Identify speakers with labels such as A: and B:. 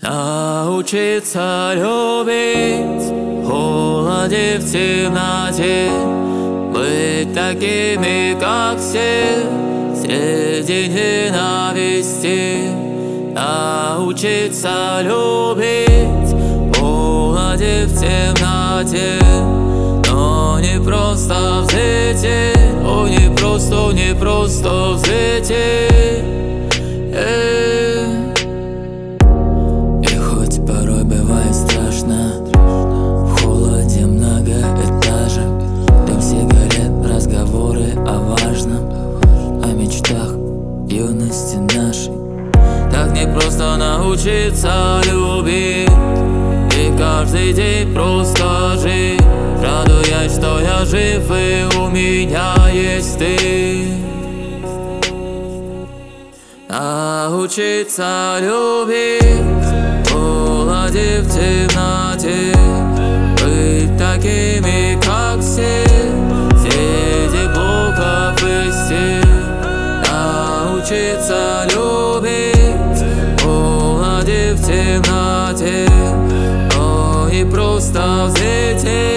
A: Научиться любить в холоде, в темноте, быть такими, как все, среди ненависти. Научиться любить в холоде, в темноте, но не просто взлететь, о, не просто взлететь. И хоть порой бывает страшно, в холоде многоэтажек, дым сигарет, разговоры о важном, о мечтах юности нашей. Так не просто научиться любить и каждый день просто жить, радуясь, что я жив и у меня есть ты. Научиться любить в холоде, в темноте, быть такими, как все, среди блоков и стен. Научиться любить в холоде, в темноте, но не просто взлететь.